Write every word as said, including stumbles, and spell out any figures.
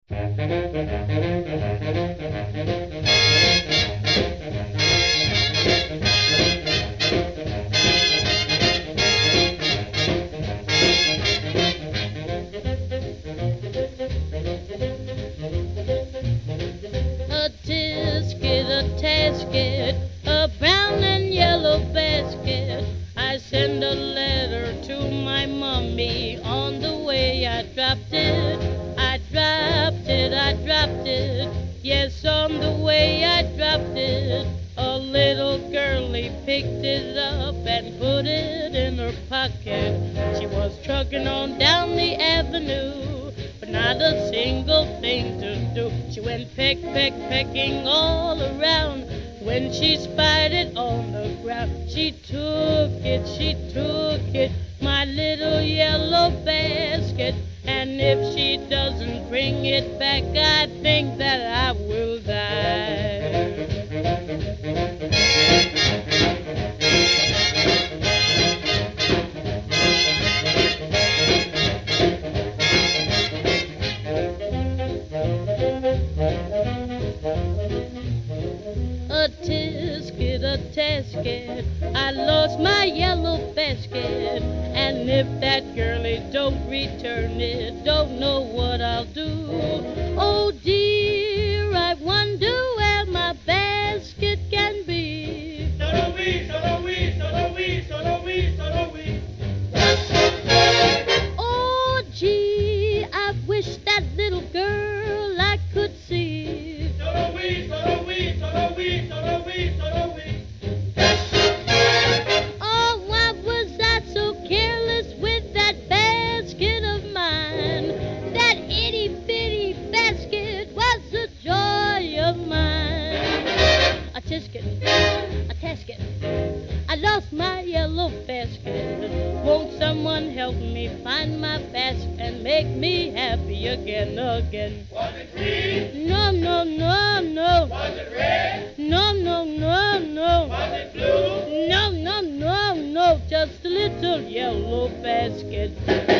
A tisket, a tasket, a brown and yellow basket. I send a letter to my mommy. On the way I dropped it, I dropped it, I dropped it. Yes, on the way I dropped it. A little girlie picked it up and put it in her pocket. She was trucking on down the avenue, but not a single thing to do. She went peck, peck, pecking all around. When she spied it on the ground, she took it, she took it, my little yellow basket. And if she doesn't bring it back, I think that I will die. A tisket, a tasket, I lost my yellow basket. And if that girlie don't return it, don't know what I'll do. Oh dear, I wonder where my basket can be. Solo-wee, solo-wee, solo-wee, solo-wee, solo-wee. Oh gee, I wish that little girl I could see. Solo-wee, solo-wee, solo-wee, solo-wee, solo-wee. Oh, why was I so careless with that basket of mine? That itty-bitty basket was the joy of mine. A tisket, a tasket, I lost my yellow basket. Won't someone help me find my basket and make me happy again, again? Was it green? No, no, no, no. Was it red? No, no, no, no. Was it blue? No, no, no, no. Just a little yellow basket.